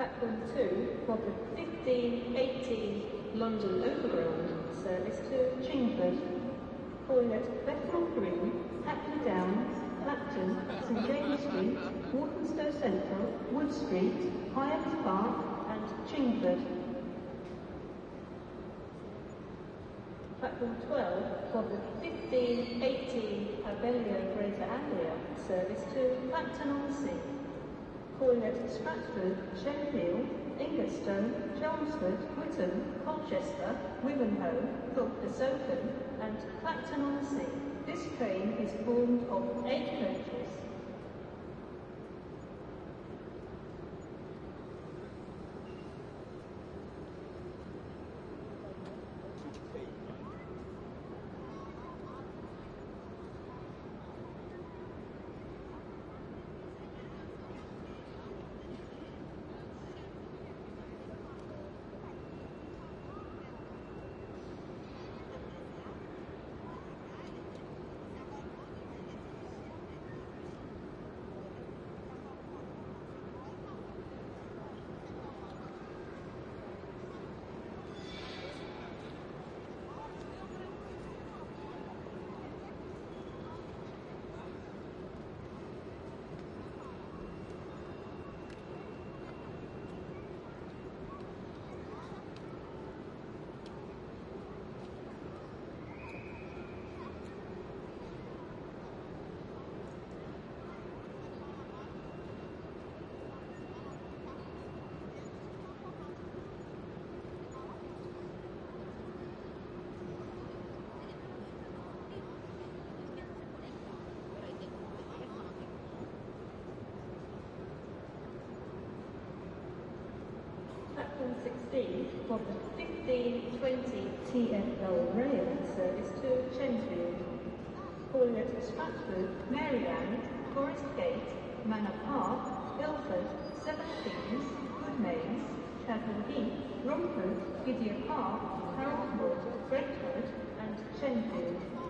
Platform 2 for the 1518 London Overground service to Chingford. Calling at Bethnal Green, Hackney Downs, Clapton, St James Street, Walthamstow Central, Wood Street, Hyams Park and Chingford. Platform 12 for the 1518 Abellio Greater Anglia service to Clapton-on-Sea. Calling at Stratford, Shenfield, Ingatstone, Chelmsford, Whitton, Colchester, Wivenhoe, Thorpe-le-Soken and Clapton-on-Sea. This train is formed of 8 coaches. Platform 16 for the 1520 TfL rail service to Chenfield. Calling at Stratford, Maryland, Forest Gate, Manor Park, Ilford, Seven Kings, Goodmayes, Chadwell Heath, Romford, Gideon Park, Harold Wood, Brentford and Chenfield.